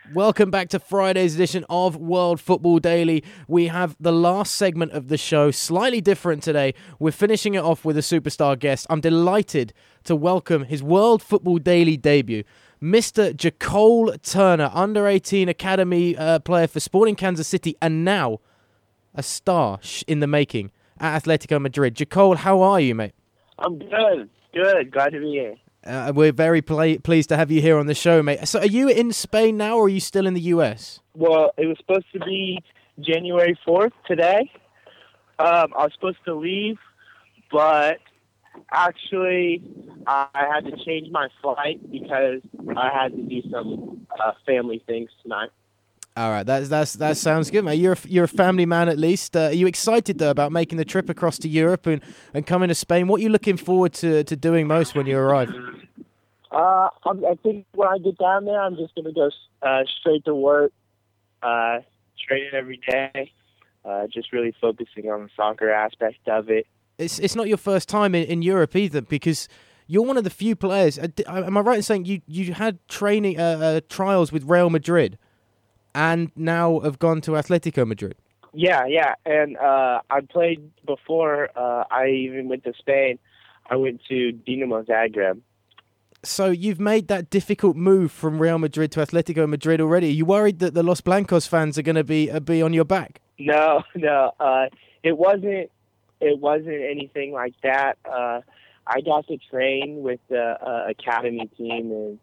Welcome back to Friday's edition of World Football Daily. We have the last segment of the show, slightly different today. We're finishing it off with a superstar guest. I'm delighted to welcome his World Football Daily debut, Mr. Jacole Turner, under-18 academy player for Sporting Kansas City, and now a star in the making at Atletico Madrid. Jacole, how are you, mate? I'm good. Good. Glad to be here. We're very pleased to have you here on the show, mate. So are you in Spain now, or are you still in the US? Well, it was supposed to be January 4th today. I was supposed to leave, but actually I had to change my flight because I had to do some family things tonight. All right, that sounds good, mate. You're a family man at least. Are you excited though about making the trip across to Europe and coming to Spain? What are you looking forward to doing most when you arrive? I think when I get down there, I'm just gonna go straight to work, training every day, just really focusing on the soccer aspect of it. It's not your first time in Europe either, because you're one of the few players. Am I right in saying you had training trials with Real Madrid, and now have gone to Atletico Madrid? Yeah, and I played before. I even went to Spain. I went to Dinamo Zagreb. So you've made that difficult move from Real Madrid to Atletico Madrid already. Are you worried that the Los Blancos fans are going to be on your back? No. It wasn't anything like that. I got to train with the academy team, and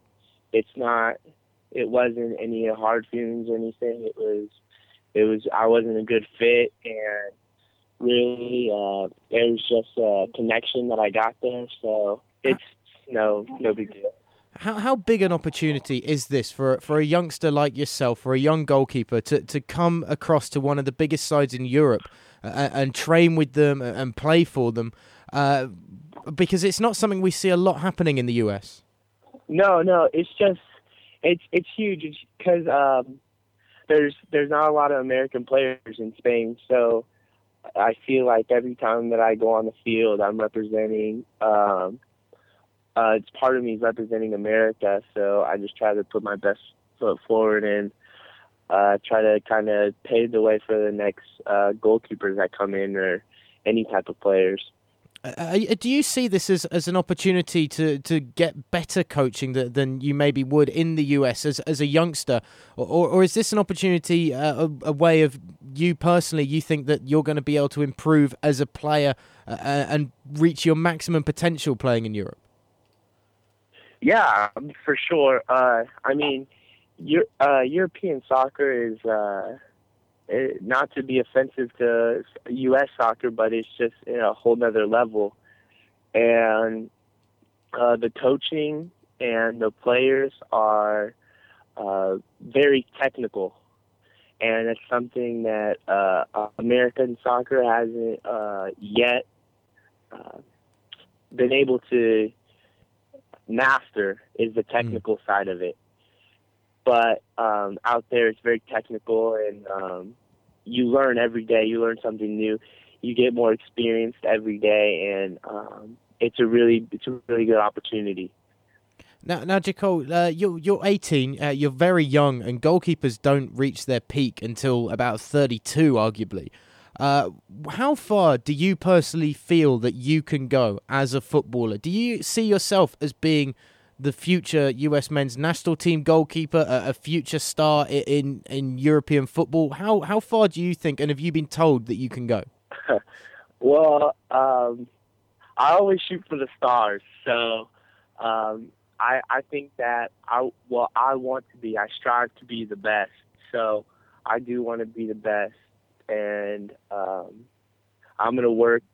it wasn't any hard feelings or anything. It was I wasn't a good fit, and really it was just a connection that I got there. So it's no big deal. How big an opportunity is this for a youngster like yourself, for a young goalkeeper, to come across to one of the biggest sides in Europe and train with them and play for them? Because it's not something we see a lot happening in the US. No, it's just it's huge. It's because there's not a lot of American players in Spain, so I feel like every time that I go on the field, I'm representing. It's part of me representing America, so I just try to put my best foot forward and try to kind of pave the way for the next goalkeepers that come in or any type of players. Do you see this as an opportunity to get better coaching than you maybe would in the US as a youngster? Or is this an opportunity, a way of you personally, you think that you're going to be able to improve as a player and reach your maximum potential playing in Europe? Yeah, for sure. I mean, European soccer is not to be offensive to U.S. soccer, but it's just a whole nother level. And the coaching and the players are very technical, and it's something that American soccer hasn't yet been able to master, is the technical side of it. But out there, it's very technical, and you learn every day. You learn something new. You get more experienced every day, and it's a really good opportunity. Now, Jacole, you're 18. You're very young, and goalkeepers don't reach their peak until about 32, arguably. How far do you personally feel that you can go as a footballer? Do you see yourself as being the future US men's national team goalkeeper, a future star in European football? How far do you think, and have you been told that you can go? Well, I always shoot for the stars, so I think that I strive to be the best, so I do want to be the best, and I'm gonna work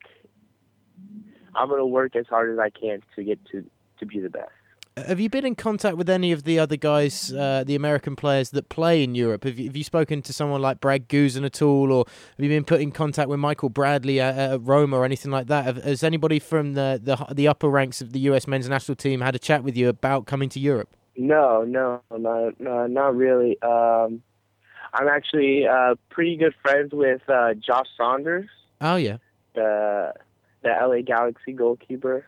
as hard as I can to get to be the best. Have you been in contact with any of the other guys, the American players that play in Europe? Have you spoken to someone like Brad Guzan at all, or have you been put in contact with Michael Bradley at Roma or anything like that? Has anybody from the upper ranks of the US men's national team had a chat with you about coming to Europe? No, not really. I'm actually pretty good friends with Josh Saunders. Oh yeah, the LA Galaxy goalkeeper.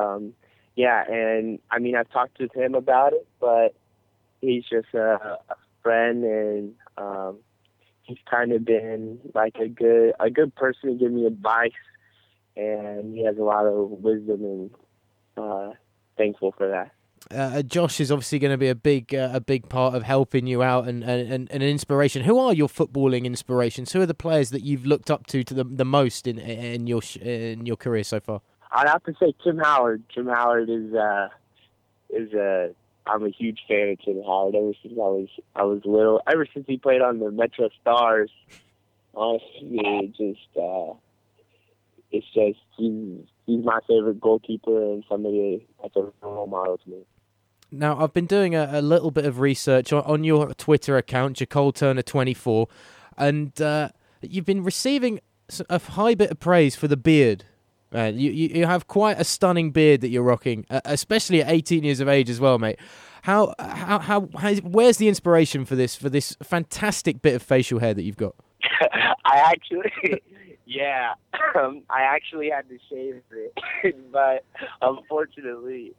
Yeah, and I mean, I've talked to him about it, but he's just friend, and he's kind of been like a good person to give me advice, and he has a lot of wisdom, and thankful for that. Josh is obviously going to be a big part of helping you out and an inspiration. Who are your footballing inspirations? Who are the players that you've looked up to the most in your career so far? I'd have to say Tim Howard. Tim Howard is I'm a huge fan of Tim Howard ever since I was little. Ever since he played on the Metro Stars, honestly, he's my favorite goalkeeper and somebody that's a role model to me. Now, I've been doing a little bit of research on your Twitter account, Jacole Turner 24, and you've been receiving a high bit of praise for the beard. You have quite a stunning beard that you're rocking, especially at 18 years of age as well, mate. Where's the inspiration for this fantastic bit of facial hair that you've got? I actually had to shave it, but unfortunately,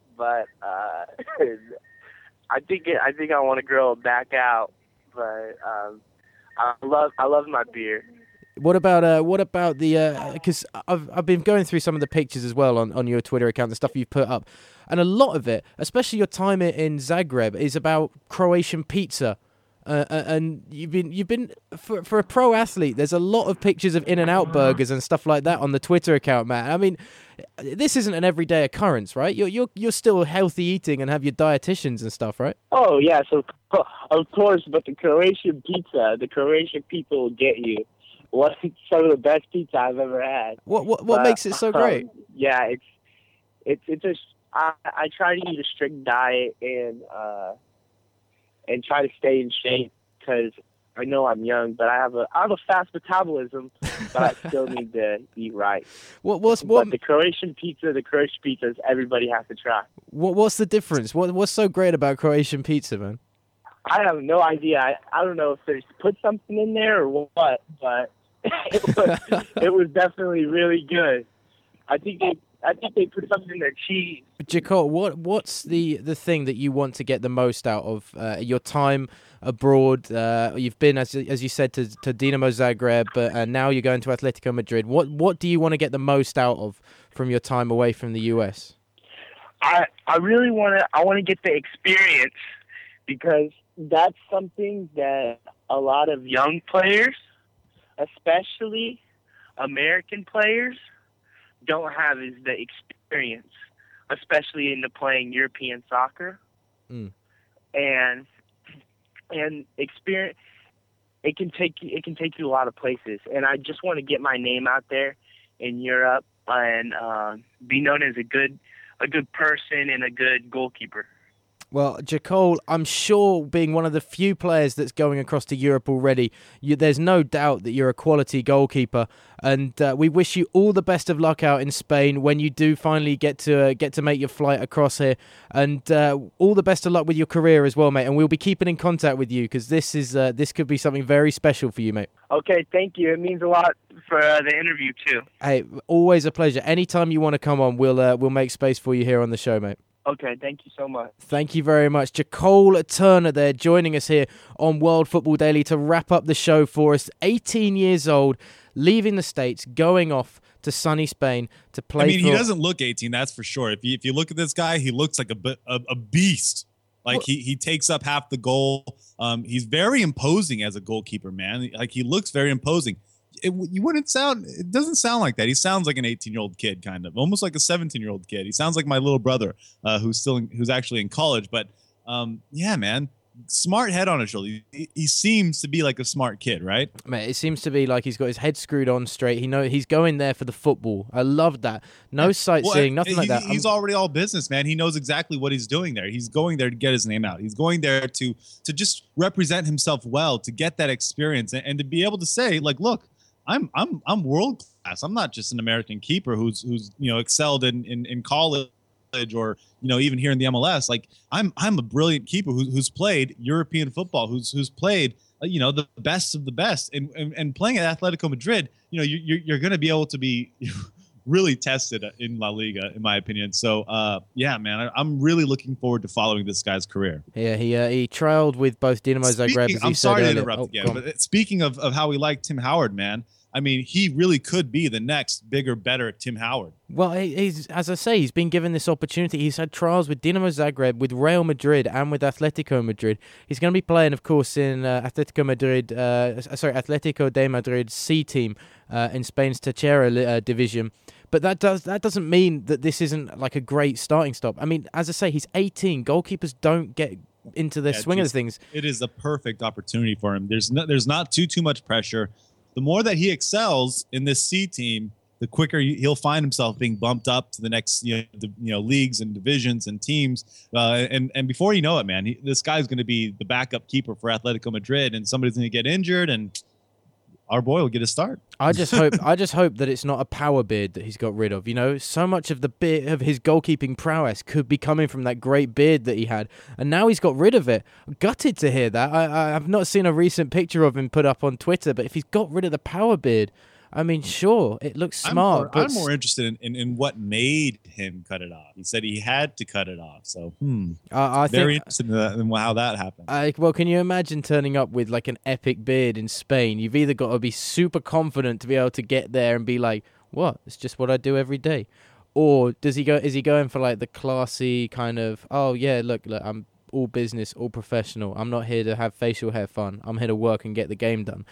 I think I want to grow it back out. But I love my beard. What about the? Because I've been going through some of the pictures as well on your Twitter account, the stuff you've put up, and a lot of it, especially your time in Zagreb, is about Croatian pizza. And you've been for a pro athlete. There's a lot of pictures of In-N-Out burgers and stuff like that on the Twitter account, man. I mean, this isn't an everyday occurrence, right? You're still healthy eating and have your dietitians and stuff, right? Oh yeah, so of course. But the Croatian people will get you. What's some of the best pizza I've ever had? What makes it so great? Yeah, I try to eat a strict diet and try to stay in shape because I know I'm young, but I have a fast metabolism, but I still need to eat right. But the Croatian pizzas, everybody has to try. What's the difference? What's so great about Croatian pizza, man? I have no idea. I don't know if they put something in there or what, but it was definitely really good. I think they put something in their cheese. Jacole, what's the thing that you want to get the most out of your time abroad? You've been, as you said, to Dinamo Zagreb, and now you're going to Atletico Madrid. What do you want to get the most out of from your time away from the US? I really want to get the experience, because that's something that a lot of young players, especially American players, don't have, is the experience, especially into playing European soccer. And experience, it can take you a lot of places. And I just want to get my name out there in Europe and be known as a good person and a good goalkeeper. Well, Jacole, I'm sure, being one of the few players that's going across to Europe already, there's no doubt that you're a quality goalkeeper, and we wish you all the best of luck out in Spain when you do finally get to make your flight across here, and all the best of luck with your career as well, mate. And we'll be keeping in contact with you, because this could be something very special for you, mate. Okay, thank you. It means a lot for the interview too. Hey, always a pleasure. Anytime you want to come on, we'll make space for you here on the show, mate. Okay, thank you so much. Thank you very much. Jacole Turner there, joining us here on World Football Daily to wrap up the show for us. 18 years old, leaving the States, going off to sunny Spain to play. I mean, he doesn't look 18, that's for sure. If you look at this guy, he looks like a beast. Like, he takes up half the goal. He's very imposing as a goalkeeper, man. Like, he looks very imposing. It doesn't sound like that. He sounds like an 18-year-old kid, kind of, almost like a 17-year-old kid. He sounds like my little brother, who's actually in college. But yeah, man, smart head on his shoulder. He seems to be like a smart kid, right? Mate, it seems to be like he's got his head screwed on straight. He's going there for the football. I love that. No sightseeing, nothing like that. He's already all business, man. He knows exactly what he's doing there. He's going there to get his name out. He's going there to just represent himself well, to get that experience, and to be able to say, like, look, I'm world class. I'm not just an American keeper who's excelled in college or even here in the MLS. Like, I'm a brilliant keeper who's played European football, who's played the best of the best, and playing at Atletico Madrid. You're going to be able to be really tested in La Liga, in my opinion. So, yeah, man, I'm really looking forward to following this guy's career. Yeah, he trialed with both Dinamo Zagreb. I'm sorry to interrupt again, but speaking of how we like Tim Howard, man, I mean, he really could be the next bigger, better Tim Howard. Well, he's, as I say, he's been given this opportunity. He's had trials with Dinamo Zagreb, with Real Madrid, and with Atletico Madrid. He's going to be playing, of course, in Atletico de Madrid C team in Spain's Tercera division. But that doesn't mean that this isn't like a great starting stop. I mean, as I say, he's 18. Goalkeepers don't get into the swing of things. It is a perfect opportunity for him. There's not too much pressure. The more that he excels in this C team, the quicker he'll find himself being bumped up to the next leagues and divisions and teams. And before you know it, man, this guy's going to be the backup keeper for Atletico Madrid, and somebody's going to get injured, and our boy will get a start. I just hope that it's not a power beard that he's got rid of. You know, so much of the bit of his goalkeeping prowess could be coming from that great beard that he had, and now he's got rid of it. I'm gutted to hear that. I've not seen a recent picture of him put up on Twitter, but if he's got rid of the power beard, I mean, sure, it looks smart. I'm more interested in what made him cut it off. He said he had to cut it off. So, I think very interested in how that happened. Well, can you imagine turning up with like an epic beard in Spain? You've either got to be super confident to be able to get there and be like, "What? It's just what I do every day," or is he going for like the classy kind of, "Oh yeah, look, I'm all business, all professional. I'm not here to have facial hair fun. I'm here to work and get the game done."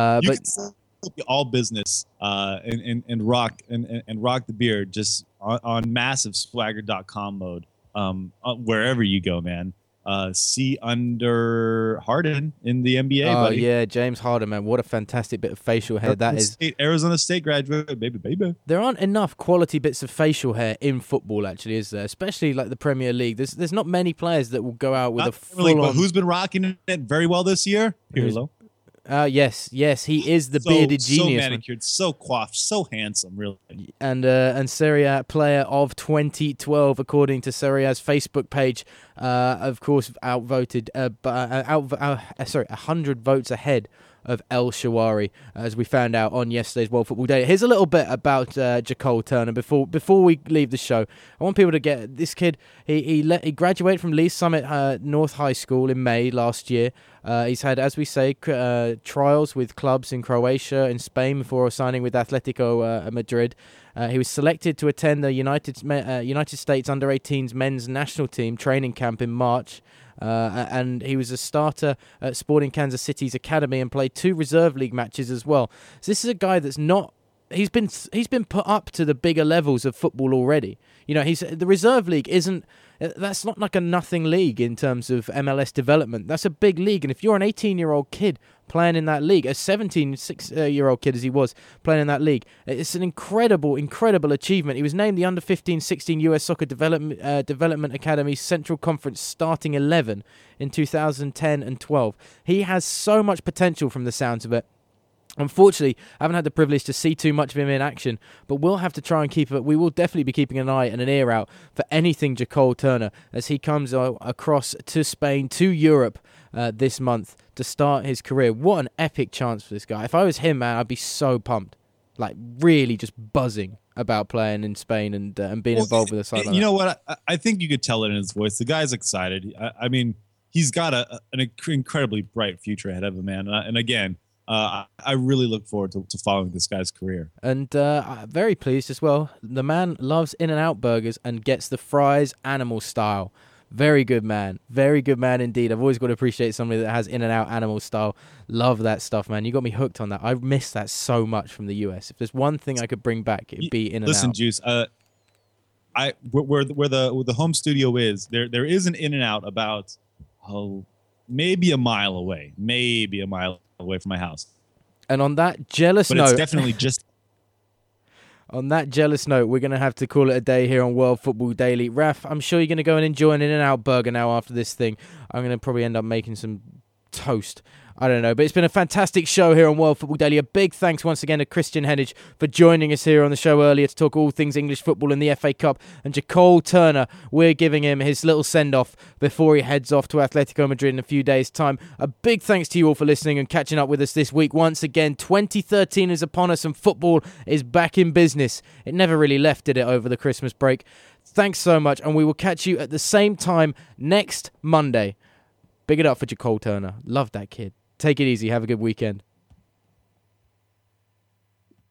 All business and rock the beard just on massive swagger.com mode wherever you go, man. See under Harden in the NBA. Buddy. Yeah, James Harden, man, what a fantastic bit of facial hair that is. Arizona State graduate, baby. There aren't enough quality bits of facial hair in football, actually, is there? Especially like the Premier League. There's not many players that will go out with a full-on. But who's been rocking it very well this year? Pirlo. Yes, he is the bearded genius. So manicured, so coiffed, so handsome, really. And Serie A player of 2012, according to Serie A's Facebook page, of course, outvoted, 100 votes ahead of El Shaarawy, as we found out on yesterday's World Football Day. Here's a little bit about Jacole Turner before we leave the show. I want people to get this kid. He graduated from Lee's Summit North High School in May last year. He's had, as we say, trials with clubs in Croatia and Spain before signing with Atletico Madrid. He was selected to attend the United States Under-18s men's national team training camp in March. And he was a starter at Sporting Kansas City's academy and played 2 reserve league matches as well. So this is a guy that's not. He's been put up to the bigger levels of football already. You know, the reserve league isn't. That's not like a nothing league in terms of MLS development. That's a big league, and if you're an 18-year-old kid playing in that league, a 17-year-old kid as he was playing in that league, it's an incredible achievement. He was named the Under-15-16 US Soccer Development Academy Central Conference starting 11 in 2010 and 12. He has so much potential from the sounds of it. Unfortunately, I haven't had the privilege to see too much of him in action, but we'll have to try and we will definitely be keeping an eye and an ear out for anything Jacole Turner as he comes across to Spain, to Europe this month to start his career. What an epic chance for this guy. If I was him, man, I'd be so pumped. Like, really just buzzing about playing in Spain and being involved with a side like You know what? I think you could tell it in his voice. The guy's excited. I mean, he's got an incredibly bright future ahead of him, man. And again, I really look forward to following this guy's career. And very pleased as well. The man loves In-N-Out burgers and gets the fries animal style. Very good man. Very good man indeed. I've always got to appreciate somebody that has In-N-Out animal style. Love that stuff, man. You got me hooked on that. I miss that so much from the US. If there's one thing I could bring back, it'd be In-N-Out. Listen, Juice, where the home studio is, there is an In-N-Out about maybe a mile away from my house. And on that jealous note, it's definitely just. On that jealous note, we're going to have to call it a day here on World Football Daily. Raf, I'm sure you're going to go and enjoy an In-N-Out burger now after this thing. I'm going to probably end up making some toast. I don't know, but it's been a fantastic show here on World Football Daily. A big thanks once again to Christian Hennig for joining us here on the show earlier to talk all things English football and the FA Cup. And Jacole Turner, we're giving him his little send-off before he heads off to Atletico Madrid in a few days' time. A big thanks to you all for listening and catching up with us this week. Once again, 2013 is upon us and football is back in business. It never really left, did it, over the Christmas break? Thanks so much, and we will catch you at the same time next Monday. Big it up for Jacole Turner. Love that kid. Take it easy. Have a good weekend.